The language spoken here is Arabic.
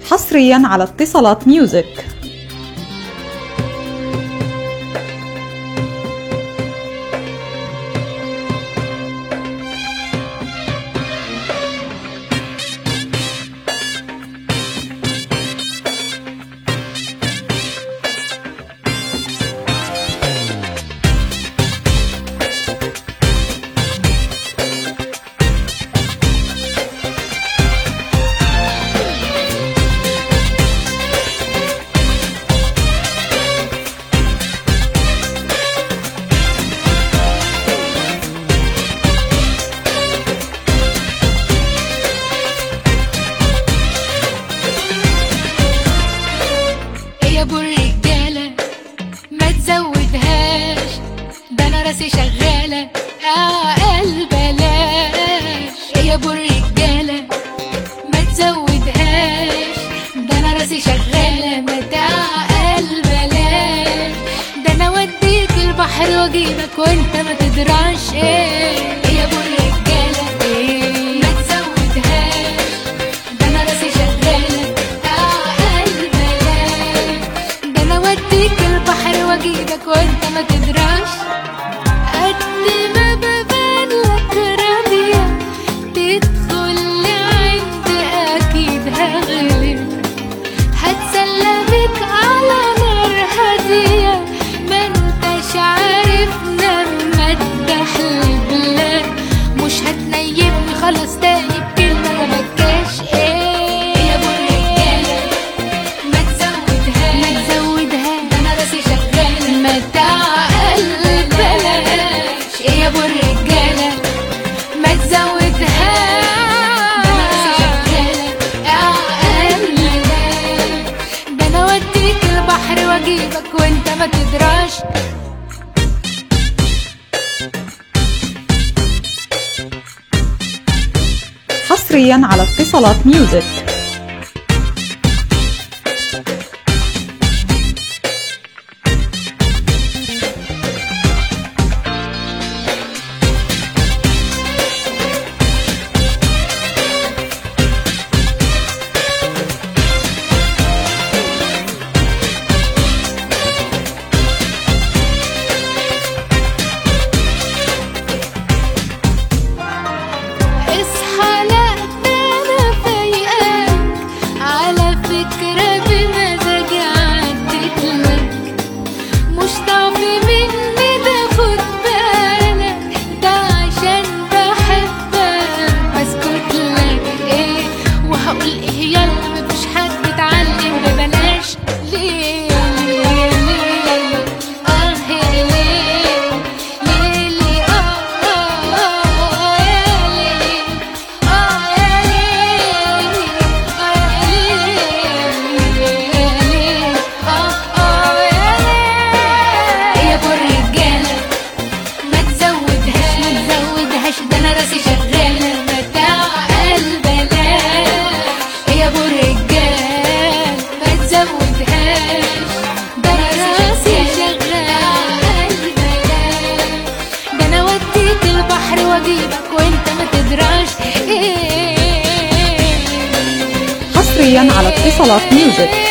حصريا على اتصالات ميوزك. يا ابو الرجاله ما تزودهاش، ده انا راسي شغاله اقل بلاش. يا ابو الرجاله ما تزودهاش، ده انا راسي شغاله ما تعقل بلاش. ده انا اوديك البحر واجيبك وانت ما تدراش. يا ابو الرجاله ما تزودهاش، ده انا راسي شغاله اقل بلاش. ده انا اوديك البحر واجيبك وانت ما تدراش. قد ما ببان لك راضيه تدخل لعند اكيد هغلب. هتسلى بك على نار هاديه ما انتش عارف لما تحلب. لا مش هتنيبني خلاص تاني بكلمه يا مكاش. يا ابو الرجاله ما تزودهاش، ده انا راسي شغاله ما تعقل بلاش. يا ابو الرجاله ما تزودهاش، ده انا راسي شغاله اقل بلاش. ده انا اوديك البحر واجيبك وانت ما تدراش. حصريا على اتصالات ميوزك. اصحى لا ده انا فايقاك، على فكرة بمزاجي عديت لك. مش ضعف مني ده خد بالك، ده عشان بحبك بسكت لك. وهقول ايه يلا مفيش حد اتعلم ببلاش. ليه ليه ده انا راسي شغاله ما تعقل بلاش. يا ابو الرجال ما تزودهاش، ده انا راسي شغاله اقل بلاش. ده انا اوديك البحر واجيبك وانت ما تدراش. حصريا على اتصالات ميوزك.